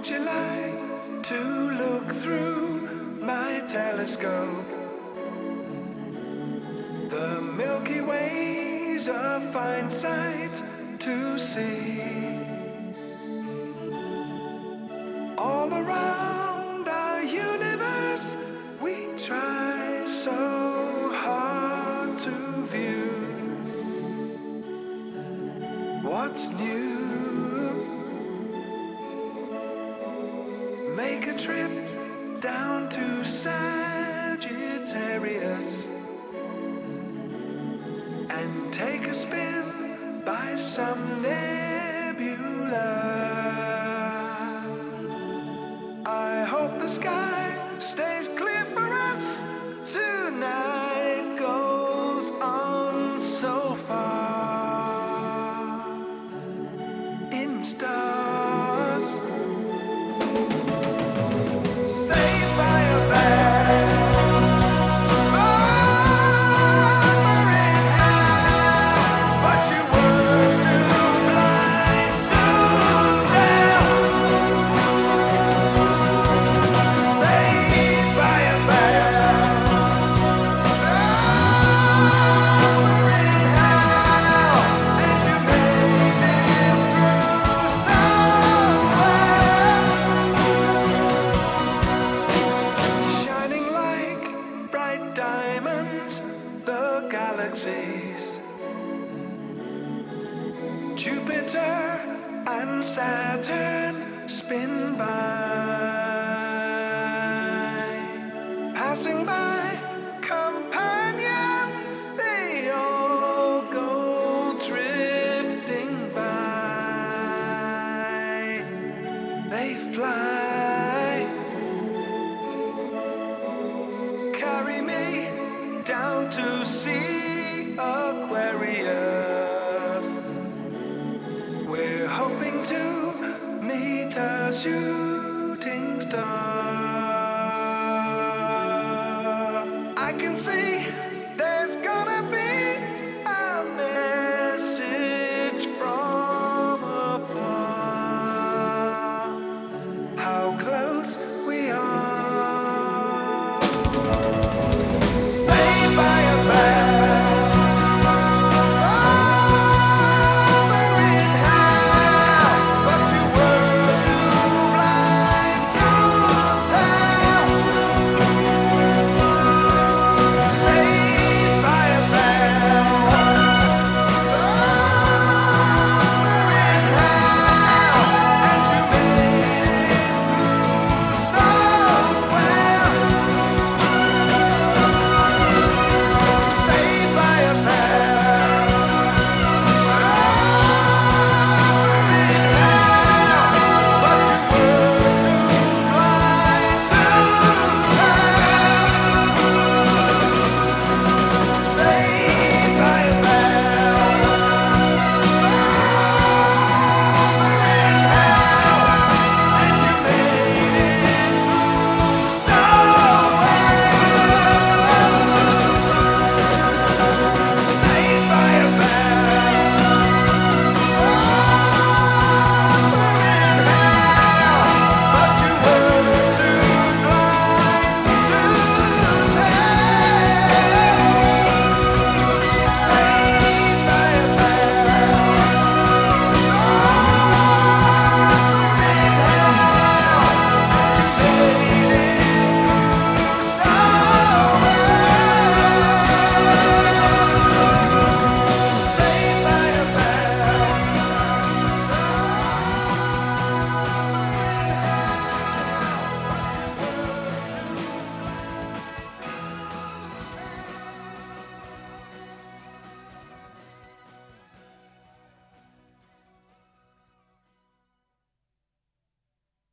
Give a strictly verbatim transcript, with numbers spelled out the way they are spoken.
Would you like to look through my telescope? The Milky Way's a fine sight to see. All around our universe, we try so hard to view what's new. Make a trip down to Sagittarius and take a spin by some nebula. I hope the sky stays clear for us. Tonight goes on so far in stars. Saved by a bad summer in hell, but you were too blind to tell. Saved by a bad summer in hell, and you made it through somewhere. Shining like bright diamonds, the galaxies, Jupiter and Saturn spin by, passing by companions, they all go drifting by. They fly, carry me down to see Aquarius. We're hoping to meet a shooting star. I can see